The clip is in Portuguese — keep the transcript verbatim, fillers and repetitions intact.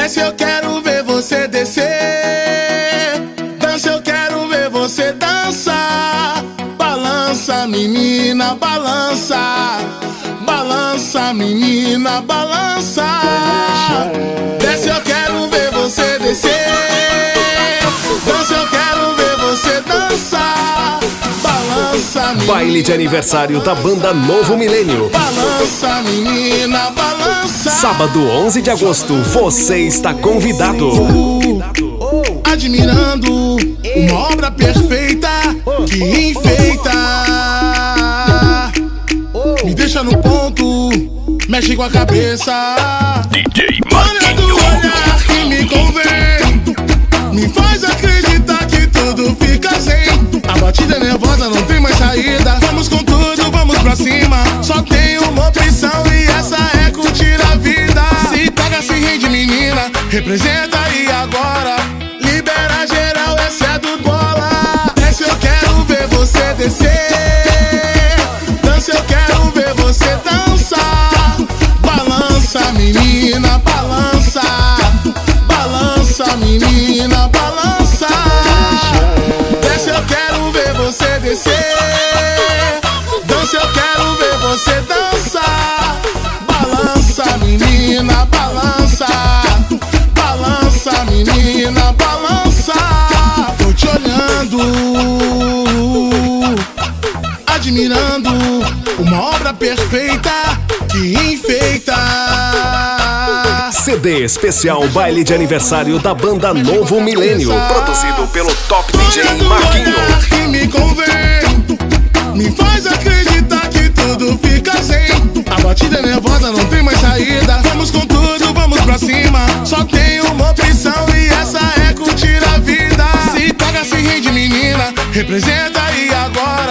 Desce, eu quero ver você descer. Dança, eu quero ver você dançar. Balança, menina, balança. Balança, menina, balança. Desce, eu quero ver você descer. Dança, eu quero ver você dançar. Balança, menina. Baile de aniversário da banda Novo Milênio. Balança, menina, balança. Sábado onze de agosto, você está convidado. Admirando uma obra perfeita que enfeita, me deixa no ponto, mexe com a cabeça. D J Olha do olhar que me convém, me faz acreditar que tudo fica zen. A batida é nervosa, não tem mais saída. Vamos com tudo, vamos pra cima. Só tem uma opção e essa é curtir a vida. Se pega, se rende, menina, representa aí agora. Libera geral, essa é do bola. Desce, eu quero ver você descer. Dança, eu quero ver você dançar. Balança, menina, balança. Balança, menina, balança. Desce, eu quero ver você descer. Dança, eu quero ver você dançar. Balança, menina, balança. Balança, menina, balança. Tô te olhando, admirando uma obra perfeita que enfeita. C D especial Baile de aniversário da banda Novo Milênio. Produzido pelo Top D J Marquinho. Olhar que me convém, me faz acreditar que tudo fica zen. A batida é nervosa, não tem mais saída. Vamos com tudo, vamos pra cima. Só tem uma opção e essa é curtir a vida. Se pega, se rende, menina, representa aí agora.